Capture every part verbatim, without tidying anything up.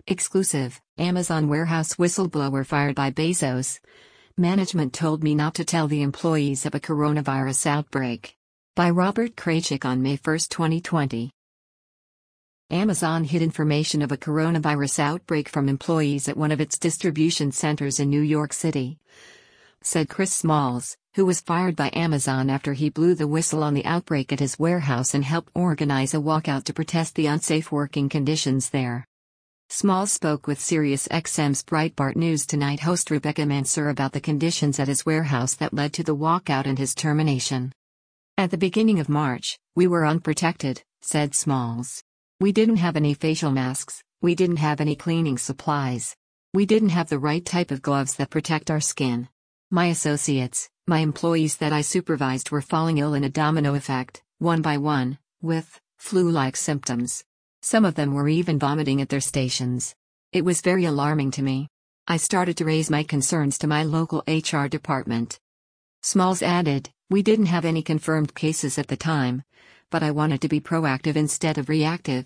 Exclusive, Amazon warehouse whistleblower fired by Bezos. Management told me not to tell the employees of a coronavirus outbreak. By Robert Kraychik on May first, twenty twenty. Amazon hid information of a coronavirus outbreak from employees at one of its distribution centers in New York City, said Chris Smalls, who was fired by Amazon after he blew the whistle on the outbreak at his warehouse and helped organize a walkout to protest the unsafe working conditions there. Smalls spoke with SiriusXM's Breitbart News Tonight host Rebecca Mansour about the conditions at his warehouse that led to the walkout and his termination. At the beginning of March, we were unprotected, said Smalls. We didn't have any facial masks, we didn't have any cleaning supplies. We didn't have the right type of gloves that protect our skin. My associates, my employees that I supervised were falling ill in a domino effect, one by one, with flu-like symptoms. Some of them were even vomiting at their stations. It was very alarming to me. I started to raise my concerns to my local H R department. Smalls added, we didn't have any confirmed cases at the time, but I wanted to be proactive instead of reactive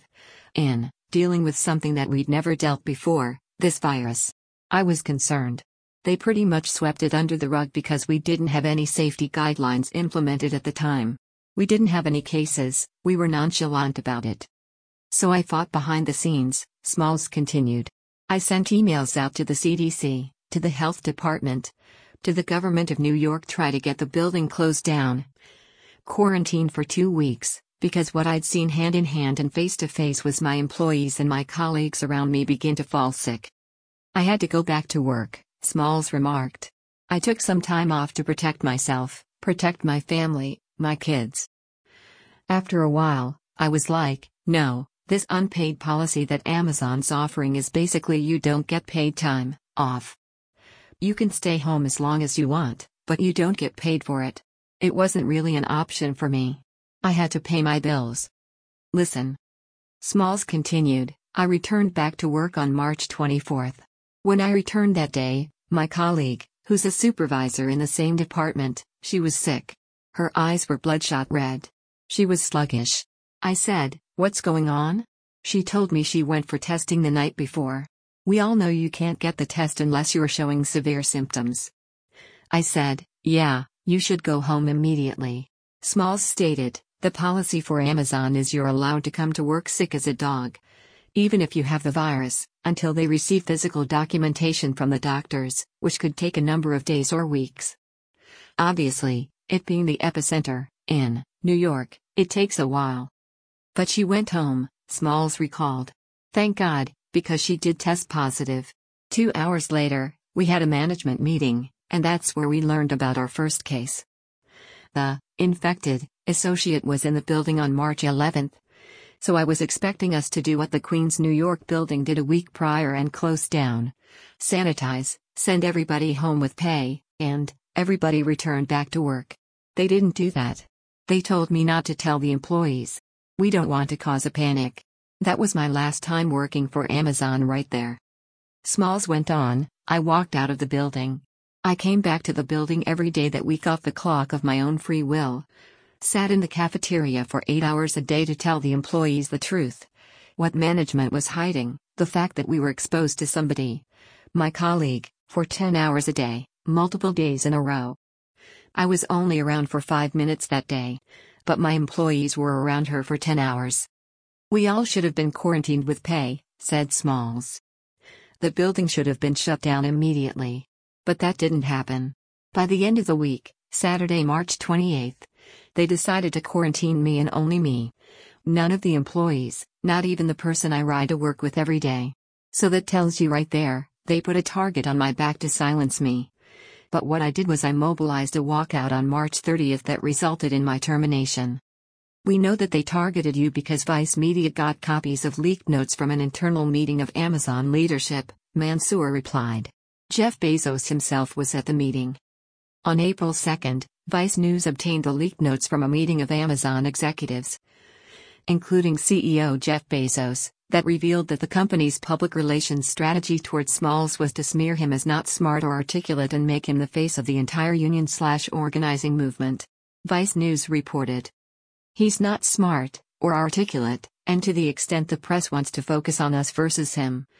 in dealing with something that we'd never dealt before, this virus. I was concerned. They pretty much swept it under the rug because we didn't have any safety guidelines implemented at the time. We didn't have any cases, we were nonchalant about it. So I fought behind the scenes, Smalls continued. I sent emails out to the C D C, to the health department, to the government of New York try to get the building closed down, quarantined for two weeks, because what I'd seen hand in hand and face to face was my employees and my colleagues around me begin to fall sick. I had to go back to work, Smalls remarked. I took some time off to protect myself, protect my family, my kids. After a while, I was like, no. This unpaid policy that Amazon's offering is basically you don't get paid time off. You can stay home as long as you want, but you don't get paid for it. It wasn't really an option for me. I had to pay my bills. Listen. Smalls continued, I returned back to work on March twenty-fourth. When I returned that day, my colleague, who's a supervisor in the same department, she was sick. Her eyes were bloodshot red. She was sluggish. I said, what's going on? She told me she went for testing the night before. We all know you can't get the test unless you're showing severe symptoms. I said, yeah, you should go home immediately. Smalls stated, the policy for Amazon is you're allowed to come to work sick as a dog, even if you have the virus, until they receive physical documentation from the doctors, which could take a number of days or weeks. Obviously, it being the epicenter, in New York, it takes a while. But she went home, Smalls recalled. Thank God, because she did test positive. Two hours later, we had a management meeting, and that's where we learned about our first case. The infected associate was in the building on March eleventh, so I was expecting us to do what the Queens New York building did a week prior and close down, sanitize, send everybody home with pay, and everybody returned back to work. They didn't do that. They told me not to tell the employees. We don't want to cause a panic. That was my last time working for Amazon right there. Smalls went on, I walked out of the building. I came back to the building every day that week off the clock of my own free will. Sat in the cafeteria for eight hours a day to tell the employees the truth. What management was hiding, the fact that we were exposed to somebody, my colleague, for ten hours a day, multiple days in a row. I was only around for five minutes that day, but my employees were around her for ten hours. We all should have been quarantined with pay, said Smalls. The building should have been shut down immediately. But that didn't happen. By the end of the week, Saturday, March twenty-eighth, they decided to quarantine me and only me. None of the employees, not even the person I ride to work with every day. So that tells you right there, they put a target on my back to silence me. But what I did was I mobilized a walkout on March thirtieth that resulted in my termination. We know that they targeted you because Vice Media got copies of leaked notes from an internal meeting of Amazon leadership, Mansour replied. Jeff Bezos himself was at the meeting. On April second, Vice News obtained the leaked notes from a meeting of Amazon executives, including C E O Jeff Bezos, that revealed that the company's public relations strategy towards Smalls was to smear him as not smart or articulate and make him the face of the entire union-slash-organizing movement. Vice News reported. He's not smart, or articulate, and to the extent the press wants to focus on us versus him,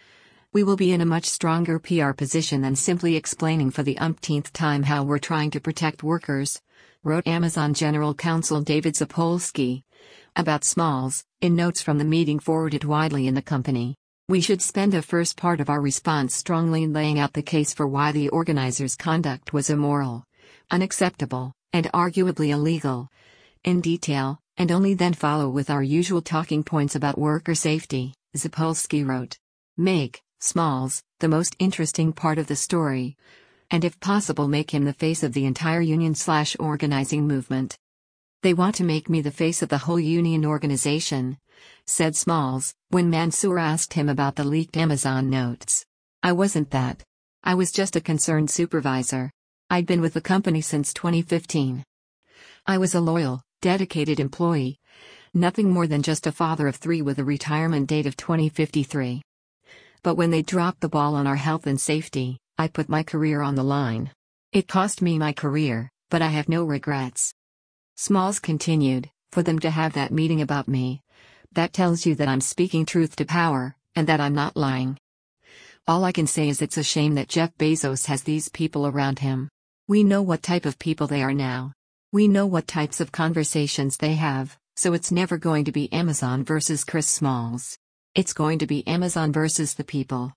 We will be in a much stronger P R position than simply explaining for the umpteenth time how we're trying to protect workers, wrote Amazon General Counsel David Zapolsky about Smalls, in notes from the meeting forwarded widely in the company. We should spend the first part of our response strongly laying out the case for why the organizers' conduct was immoral, unacceptable, and arguably illegal, in detail, and only then follow with our usual talking points about worker safety, Zapolsky wrote. Make Smalls the most interesting part of the story, and if possible make him the face of the entire union-slash-organizing movement. They want to make me the face of the whole union organization, said Smalls, when Mansour asked him about the leaked Amazon notes. I wasn't that. I was just a concerned supervisor. I'd been with the company since twenty fifteen. I was a loyal, dedicated employee, nothing more than just a father of three with a retirement date of twenty fifty-three. But when they dropped the ball on our health and safety, I put my career on the line. It cost me my career, but I have no regrets. Smalls continued, for them to have that meeting about me, that tells you that I'm speaking truth to power, and that I'm not lying. All I can say is it's a shame that Jeff Bezos has these people around him. We know what type of people they are now. We know what types of conversations they have, so it's never going to be Amazon versus Chris Smalls. It's going to be Amazon versus the people.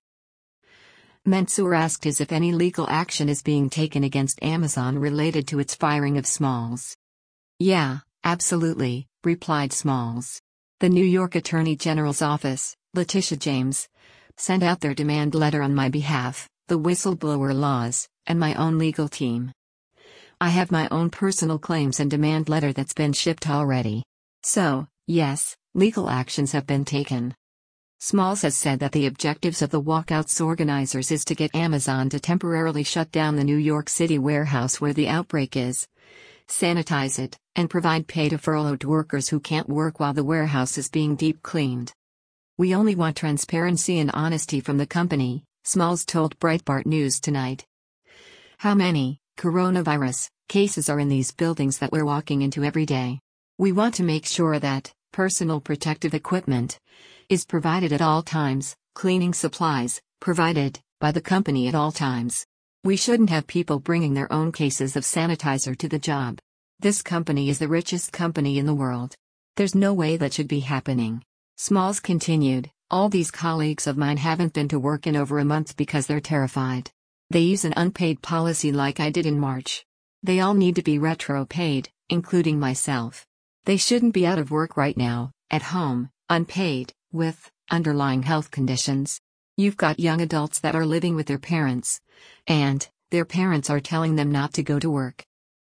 Mansour asked as if any legal action is being taken against Amazon related to its firing of Smalls. Yeah, absolutely, replied Smalls. The New York Attorney General's office, Letitia James, sent out their demand letter on my behalf, the whistleblower laws, and my own legal team. I have my own personal claims and demand letter that's been shipped already. So, yes, legal actions have been taken. Smalls has said that the objectives of the walkouts organizers is to get Amazon to temporarily shut down the New York City warehouse where the outbreak is, sanitize it, and provide pay to furloughed workers who can't work while the warehouse is being deep cleaned. We only want transparency and honesty from the company, Smalls told Breitbart News Tonight. How many coronavirus cases are in these buildings that we're walking into every day? We want to make sure that personal protective equipment is provided at all times, cleaning supplies provided by the company at all times. We shouldn't have people bringing their own cases of sanitizer to the job. This company is the richest company in the world. There's no way that should be happening. Smalls continued, all these colleagues of mine haven't been to work in over a month because they're terrified. They use an unpaid policy like I did in March. They all need to be retro-paid, including myself. They shouldn't be out of work right now, at home, unpaid, with underlying health conditions. You've got young adults that are living with their parents, and their parents are telling them not to go to work.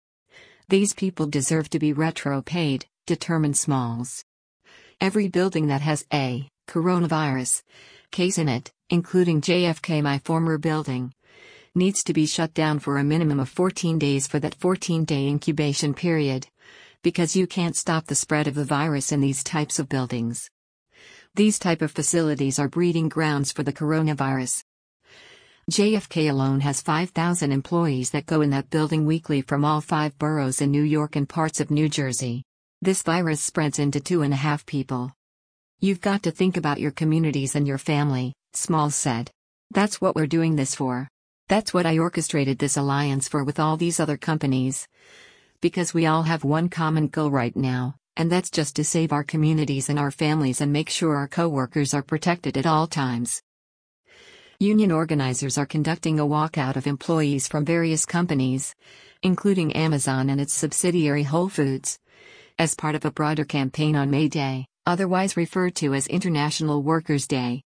These people deserve to be retro-paid, determined Smalls. Every building that has a coronavirus case in it, including J F K, my former building, needs to be shut down for a minimum of fourteen days for that fourteen-day incubation period, because you can't stop the spread of the virus in these types of buildings. These type of facilities are breeding grounds for the coronavirus. J F K alone has five thousand employees that go in that building weekly from all five boroughs in New York and parts of New Jersey. This virus spreads into two and a half people. You've got to think about your communities and your family, Smalls said. That's what we're doing this for. That's what I orchestrated this alliance for with all these other companies. Because we all have one common goal right now, and that's just to save our communities and our families and make sure our co-workers are protected at all times. Union organizers are conducting a walkout of employees from various companies, including Amazon and its subsidiary Whole Foods, as part of a broader campaign on May Day, otherwise referred to as International Workers' Day.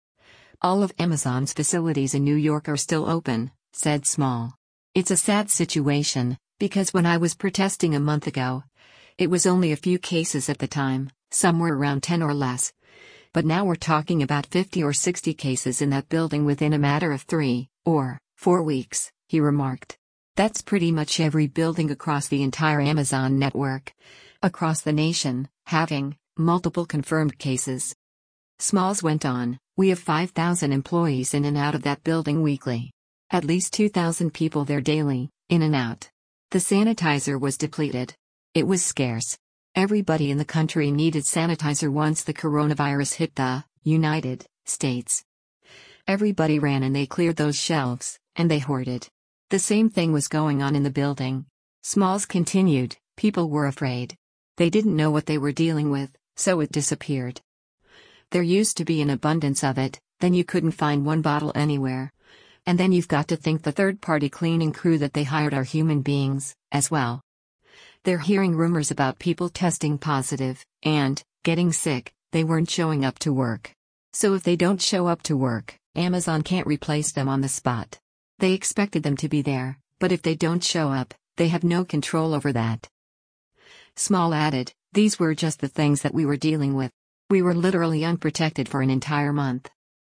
All of Amazon's facilities in New York are still open, said Small. It's a sad situation, because when I was protesting a month ago, it was only a few cases at the time, somewhere around ten or less. But now we're talking about fifty or sixty cases in that building within a matter of three or four weeks, he remarked. That's pretty much every building across the entire Amazon network, across the nation, having multiple confirmed cases. Smalls went on, we have five thousand employees in and out of that building weekly. At least two thousand people there daily, in and out. The sanitizer was depleted. It was scarce. Everybody in the country needed sanitizer once the coronavirus hit the United States. Everybody ran and they cleared those shelves, and they hoarded. The same thing was going on in the building. Smalls continued, people were afraid. They didn't know what they were dealing with, so it disappeared. There used to be an abundance of it, then you couldn't find one bottle anywhere. And then you've got to think the third-party cleaning crew that they hired are human beings, as well. They're hearing rumors about people testing positive, and, getting sick, they weren't showing up to work. So if they don't show up to work, Amazon can't replace them on the spot. They expected them to be there, but if they don't show up, they have no control over that. Small added, these were just the things that we were dealing with. We were literally unprotected for an entire month.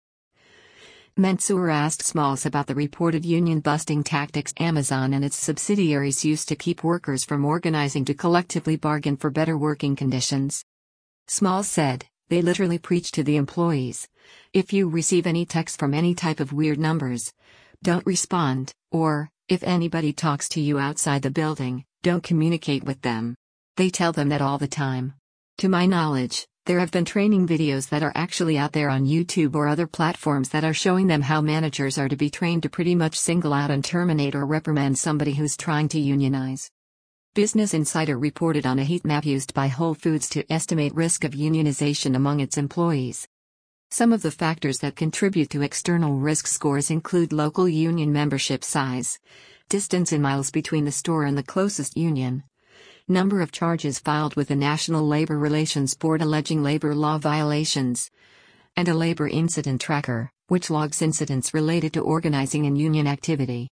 Mansour asked Smalls about the reported union-busting tactics Amazon and its subsidiaries used to keep workers from organizing to collectively bargain for better working conditions. Smalls said, they literally preach to the employees. If you receive any text from any type of weird numbers, don't respond, or, if anybody talks to you outside the building, don't communicate with them. They tell them that all the time. To my knowledge, there have been training videos that are actually out there on YouTube or other platforms that are showing them how managers are to be trained to pretty much single out and terminate or reprimand somebody who's trying to unionize. Business Insider reported on a heat map used by Whole Foods to estimate risk of unionization among its employees. Some of the factors that contribute to external risk scores include local union membership size, distance in miles between the store and the closest union, number of charges filed with the National Labor Relations Board alleging labor law violations, and a labor incident tracker, which logs incidents related to organizing and union activity.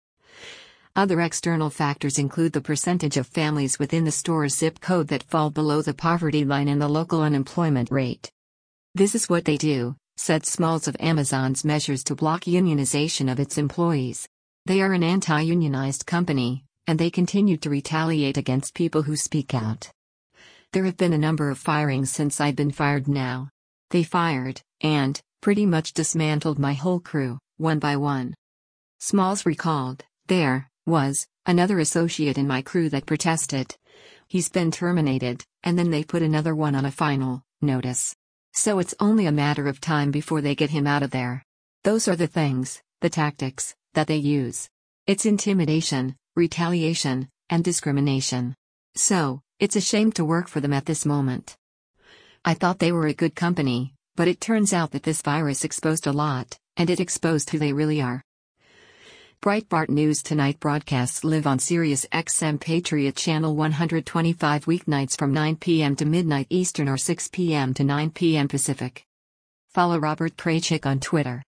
Other external factors include the percentage of families within the store's zip code that fall below the poverty line and the local unemployment rate. This is what they do, said Smalls of Amazon's measures to block unionization of its employees. They are an anti-unionized company, and they continue to retaliate against people who speak out. There have been a number of firings since I've been fired now. They fired, and, pretty much dismantled my whole crew, one by one. Smalls recalled, there was another associate in my crew that protested. He's been terminated, and then they put another one on a final notice. So it's only a matter of time before they get him out of there. Those are the things, the tactics, that they use. It's intimidation, retaliation, and discrimination. So, it's a shame to work for them at this moment. I thought they were a good company, but it turns out that this virus exposed a lot, and it exposed who they really are. Breitbart News Tonight broadcasts live on Sirius X M Patriot Channel one twenty-five weeknights from nine p m to midnight Eastern or six p m to nine p m Pacific. Follow Robert Kraychik on Twitter.